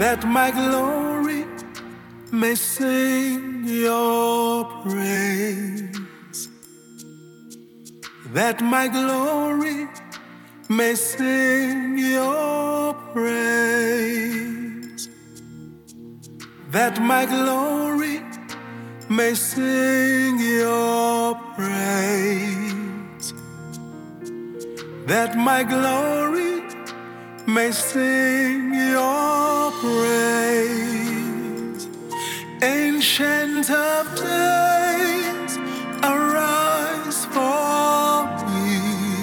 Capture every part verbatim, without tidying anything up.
that my glory may sing your praise, that my glory may sing your praise, that my glory may sing your praise, that my glory may sing your praise. Ancient of days, arise for me.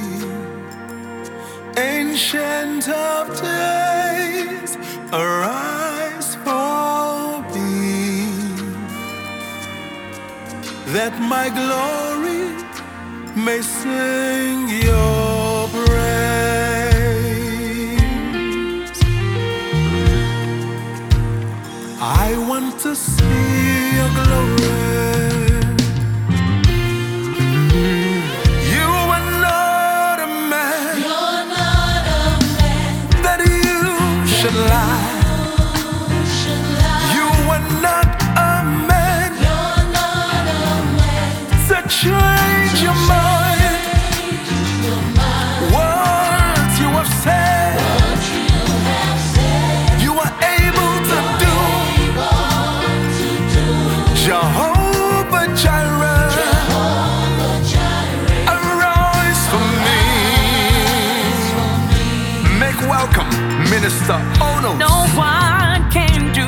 Ancient of days, arise for me, that my glory may sing your praise. I want to see your glory. You are not a man, you're not a man that you should lie. You are not a man, you're not a man to change your mind. Words you have said, you are able to do. Jehovah Jireh, arise for me. Make welcome, Minister Ono. No one can do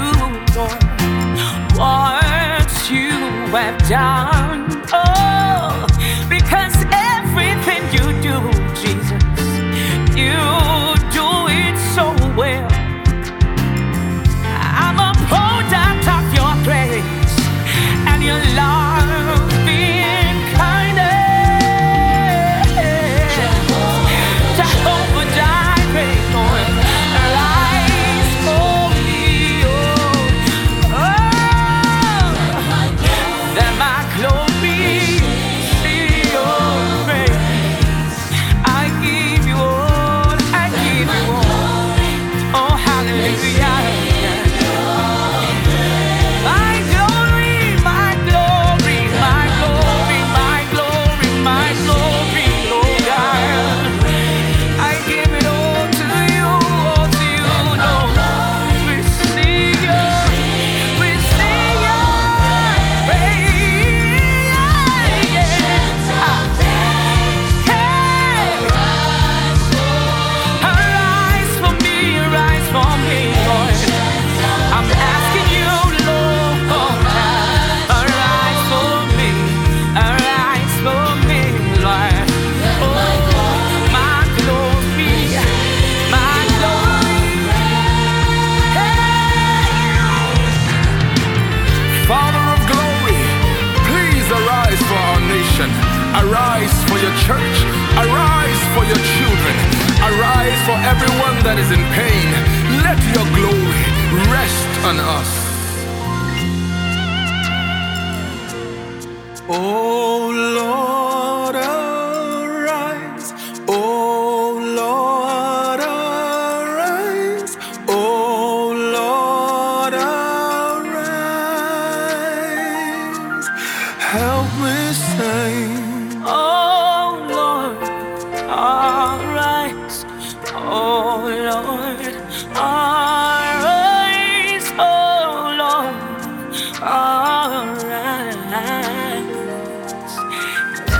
what you have done. Oh, because everything you do, Jesus, you do it so well. I'm a product of your grace and your loving kindness. Jehovah Jireh, Lord, arise for me. Oh, that my glory see your praise. I give you all, I give you all. Oh, hallelujah. My glory, my glory, my glory, my glory, my glory, oh God. I give it all to you, all to you, Lord. We see you, we see you, praise. Hey, arise for me, arise for me, Lord. I'm asking you, Lord, arise for me, arise for me, Lord. Oh, my glory, my glory. Hey. Father of glory, please arise for our nation. Arise for your church. Arise for your children. Arise for everyone that is in pain. Let your glory rest on us. Oh Lord, arise. Oh Lord, arise. Oh Lord, arise. Help me sing. Oh Lord, arise. Oh Lord, arise. Oh Lord, arise.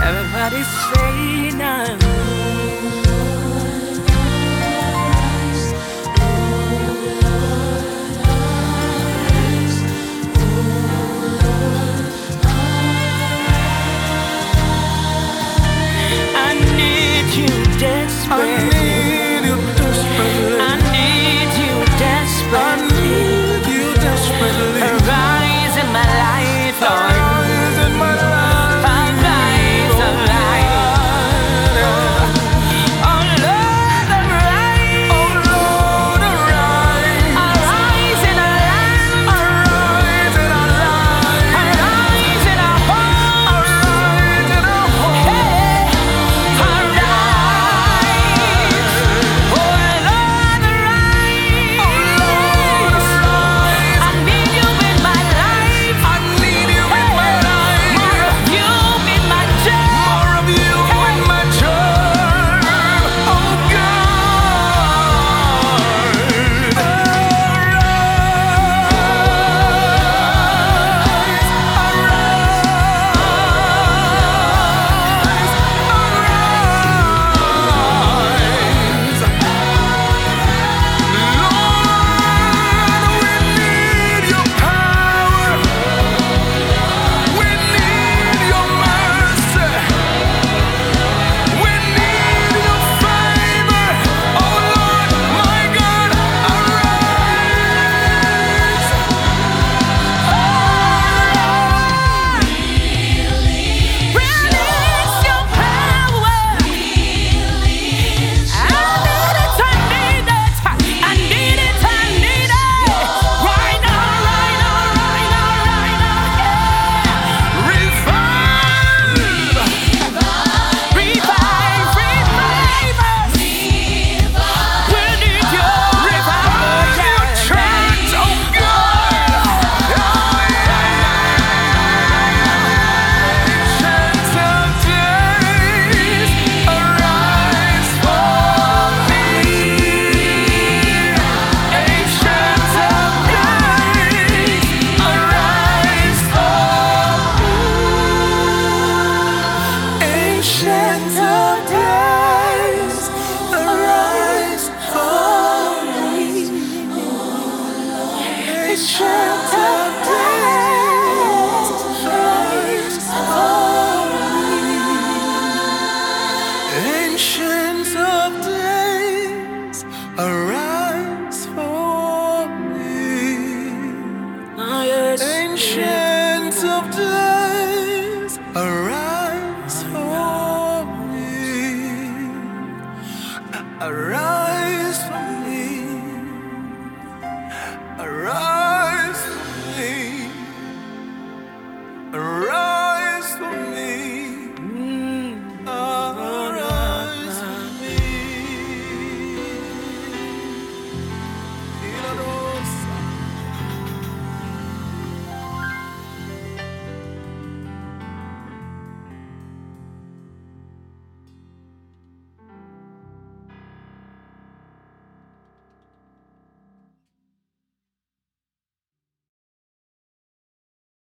Arise for me.